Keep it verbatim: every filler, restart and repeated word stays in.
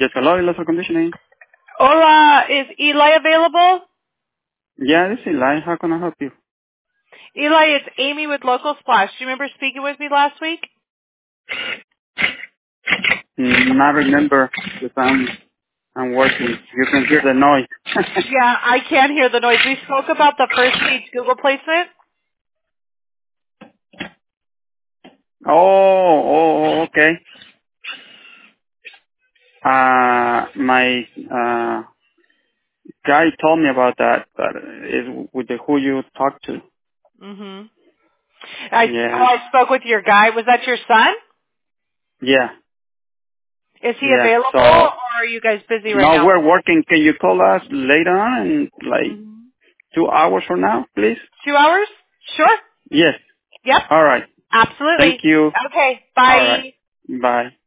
Yes, hello, Electro Conditioning. Hola, is Eli available? Yeah, this is Eli. How can I help you? Eli, it's Amy with Local Splash. Do you remember speaking with me last week? Mm, I remember because I'm, I'm working. You can hear the noise. Yeah, I can hear the noise. We spoke about the first page Google placement. oh, oh, okay. Uh, my uh, guy told me about that, but it's with the who you talked to. Mm-hmm. I, oh, Yeah, I spoke with your guy. Was that your son? yeah, Is he yeah. available, So, or are you guys busy right no, now? we're working. Can you call us later on in like Mm-hmm. two hours from now, please? Two hours? Sure. Yes. Yep. All right. Thank Absolutely. you. Okay. All right. Bye. Bye.